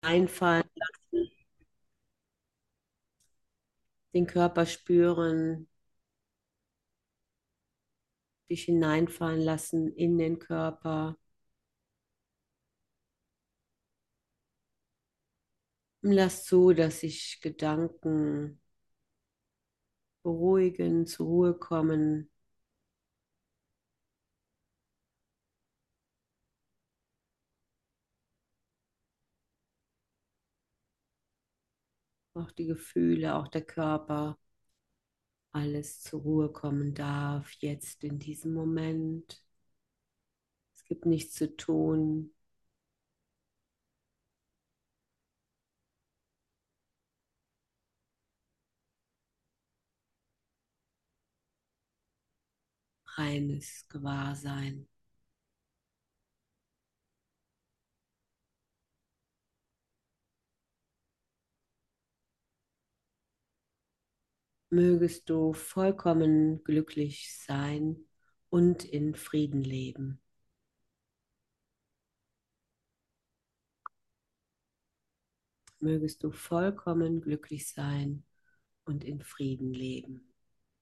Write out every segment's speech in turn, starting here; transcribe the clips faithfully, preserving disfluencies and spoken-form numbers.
Einfallen lassen, den Körper spüren, dich hineinfallen lassen in den Körper. Und lass zu, dass sich Gedanken beruhigen, zur Ruhe kommen. Auch die Gefühle, auch der Körper, alles zur Ruhe kommen darf, jetzt in diesem Moment. Es gibt nichts zu tun, reines Gewahrsein. Mögest du vollkommen glücklich sein und in Frieden leben. Mögest du vollkommen glücklich sein und in Frieden leben.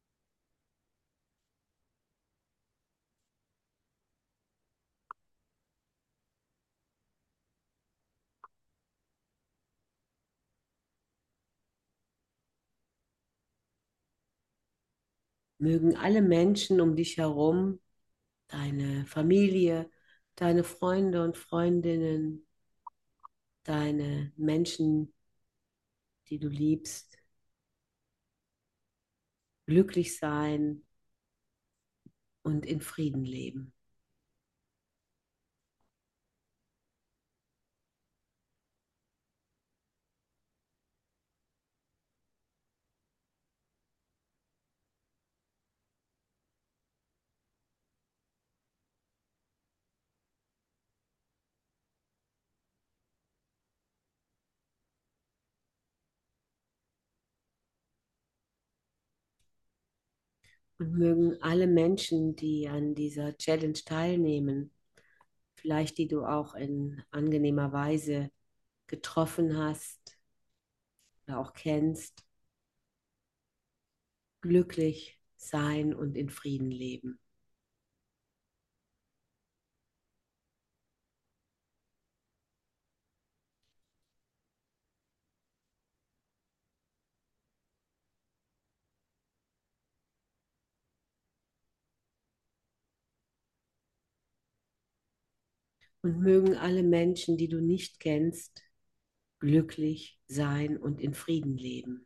Mögen alle Menschen um dich herum, deine Familie, deine Freunde und Freundinnen, deine Menschen, die du liebst, glücklich sein und in Frieden leben. Und mögen alle Menschen, die an dieser Challenge teilnehmen, vielleicht die du auch in angenehmer Weise getroffen hast oder auch kennst, glücklich sein und in Frieden leben. Und mögen alle Menschen, die du nicht kennst, glücklich sein und in Frieden leben.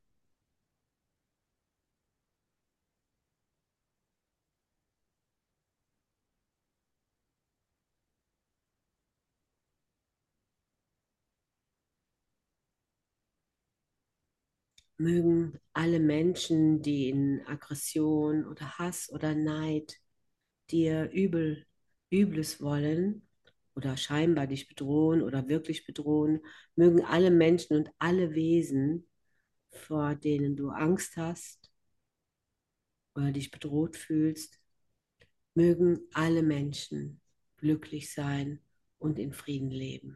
Mögen alle Menschen, die in Aggression oder Hass oder Neid dir übel, Übles wollen oder scheinbar dich bedrohen oder wirklich bedrohen, mögen alle Menschen und alle Wesen, vor denen du Angst hast oder dich bedroht fühlst, mögen alle Menschen glücklich sein und in Frieden leben.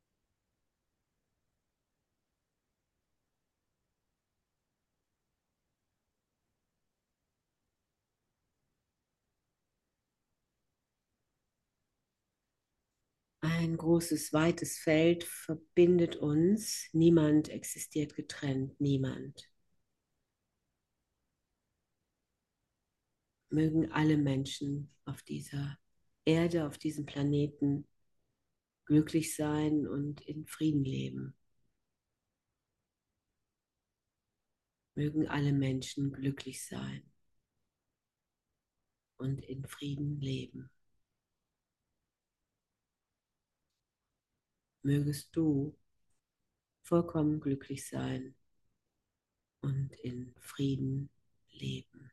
Ein großes, weites Feld verbindet uns. Niemand existiert getrennt, niemand. Mögen alle Menschen auf dieser Erde, auf diesem Planeten glücklich sein und in Frieden leben. Mögen alle Menschen glücklich sein und in Frieden leben. Mögest du vollkommen glücklich sein und in Frieden leben.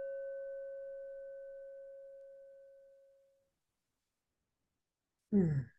Hm.